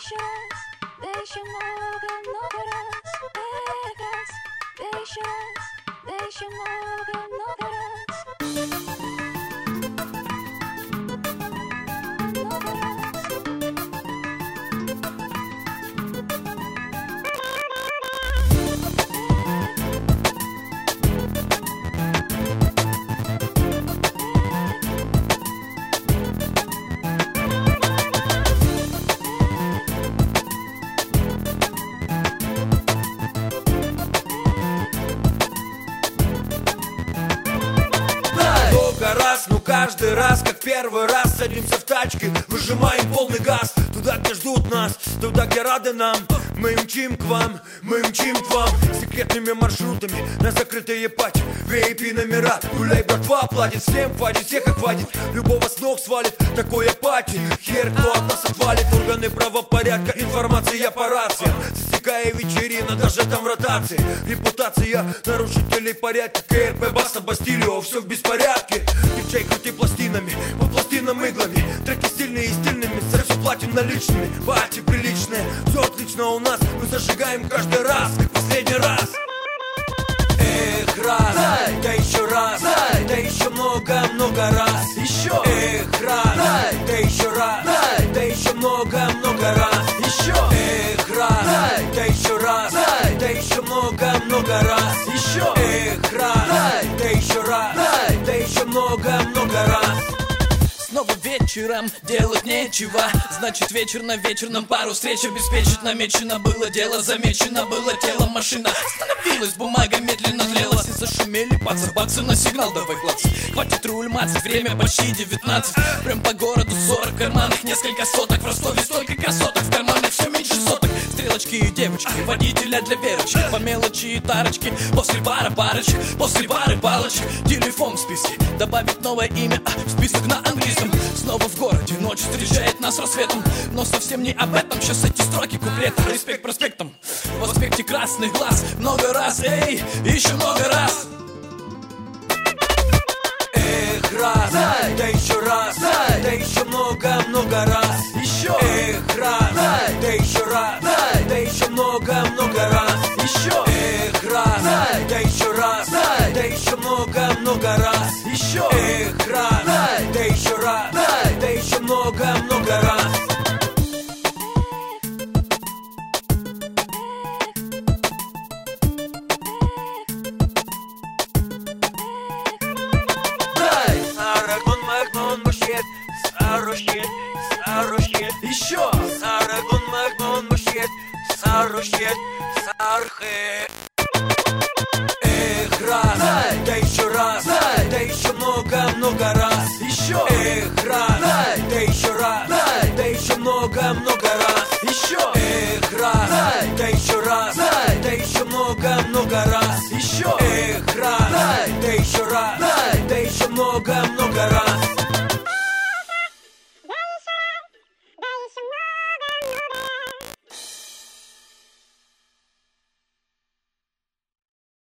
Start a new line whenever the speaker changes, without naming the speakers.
сейчас, да еще много-много раз. Эх, раз, да еще раз, да еще много-много раз. Много раз.
Много раз, но каждый раз, как первый раз, садимся в тачки, выжимаем полный газ. Туда, где ждут нас, туда, где рады нам. Мы мчим к вам, мы мчим к вам. Секретными маршрутами на закрытые пати. VIP номера, гуляй, братва, платит. Всем хватит, всех охватит, любого с ног свалит. Такой апатии, хер кто от нас отвалит. Органы правопорядка, информация по рациям. Засекая вечерина, даже там в ротации. Репутация нарушителей порядка. КРП, Баста, Бастилио, все в беспорядке. Диджей крути пластинами, по пластинам иглами. Треки стильные и стильными, за все платим наличными. Пати приличные, все отлично у нас. Мы зажигаем каждый раз, как последний раз. Эх, раз, да еще раз, да еще много-много раз. Еще, эх, раз, да еще раз, да еще много-много раз. Еще, эх, раз, да еще раз, да еще много-много раз. Еще, эх, раз, да еще раз, да еще много-много раз.
Снова вечером делать нечего, значит вечер на вечер нам пару встреч обеспечить. Намечено было дело, замечено было тело. Машина остановилась, бумага медленно тлела. Все зашумели, баксы на сигнал, давай клацать. Хватит руль мацать, время почти 19. Прям по городу 40, в карманах несколько соток. В Ростове столько красоток, в карманах все меньше соток. Стрелочки и девочки, водителя для верочки. По мелочи и тарочки, после бара парочек, после бары палочек. Телефон в списке, добавить новое имя в список на английском. Снова в городе, ночь встречает нас рассветом. Но совсем не об этом, сейчас эти строки куплета. Респект проспектом, в аспекте красных глаз. Много раз, эй, еще много раз.
Эх, раз, да еще раз, да еще много-много раз. Еще, эх, раз, да еще раз, да еще много-много раз. Еще, эх, раз, да еще раз, да еще много-много раз. Еще, эх, раз, да еще раз, да еще много-много раз. Еще Сарагон, Магнон, Мушет, Сарушет, Сархе. Эх, раз, да еще раз, да еще много-много раз. Еще, эх, раз, да еще раз, да еще много-много раз. Еще, эх, раз, да еще раз, да еще много-много раз. Еще, эх, раз, да еще раз, да еще много-много раз.